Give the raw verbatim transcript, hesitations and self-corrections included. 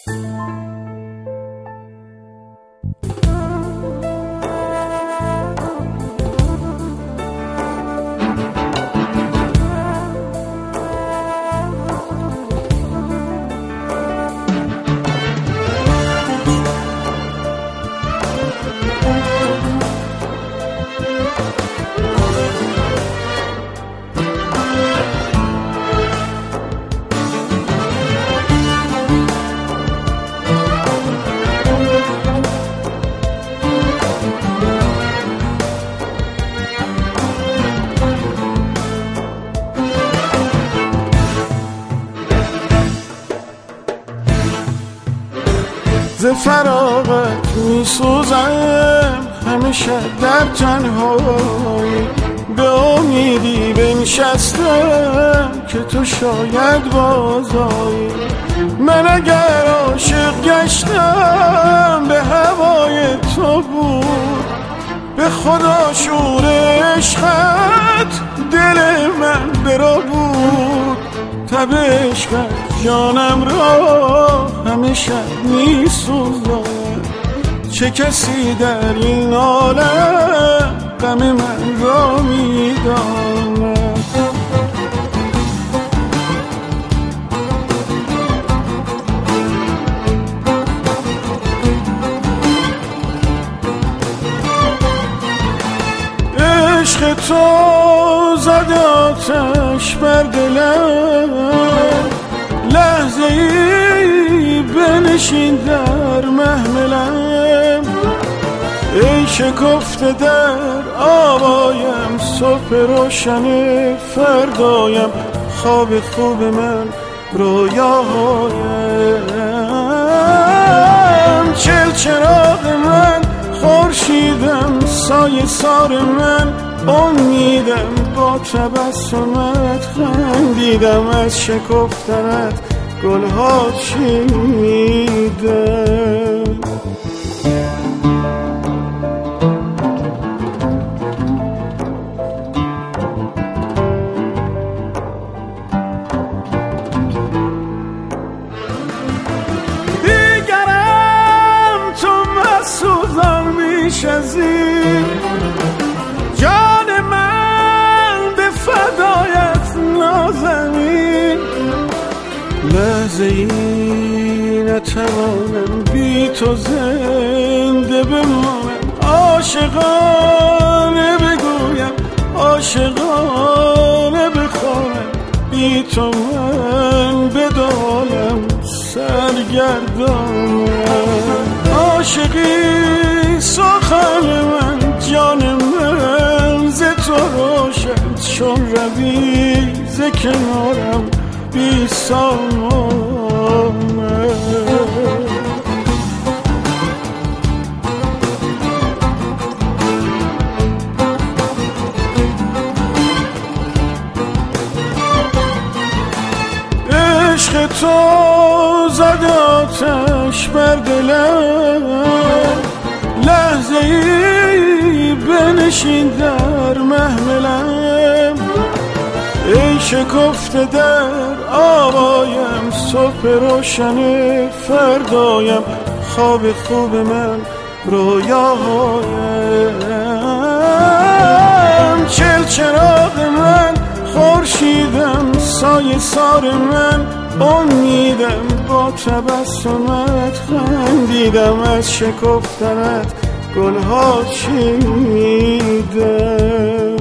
ز فراغت می سوزم همیشه در تنهایی، به امیدی بنشستم که تو شاید بازایی. من اگر عاشق گشتم به هوای تو بود، به خدا شور عشقت دل من برا بود. تب عشقت جانم را همیشه می سوزد، چه کسی در این عالم غم من را می داند. عشق تو زد آتش بر دلم، لحظه ای بنشین در محملم. ای شکفته در آوایم صبح روشن فردایم، خواب خوب من رویاهایم. چل چراغ من خورشیدم، سایه سار من امیدم، با تبسمت خندیدم، از شکفتنت گلها چیدم. دیگرم تو مسوزان بیش از این، جان من به فدایت نازنین. لحظه ای نتوانم بی تو زنده بمانم، عاشقانه بگویم عاشقانه بخوانم، بی تو من بدالم سرگردانم. عاشقی سخن من جان من ز تو روشن، چون روی ز کنارم بی سامانه. عشق تو زد آتش بر دلم، لحظه ای بنشین در محملم. ای شکفته در آوایم صبح روشن فردایم، خواب خوب من رویاهایم. چل چراغ من خورشیدم، سایه سار من امیدم، با تبسمت خندیدم، از شکفتنت گلها چیدم.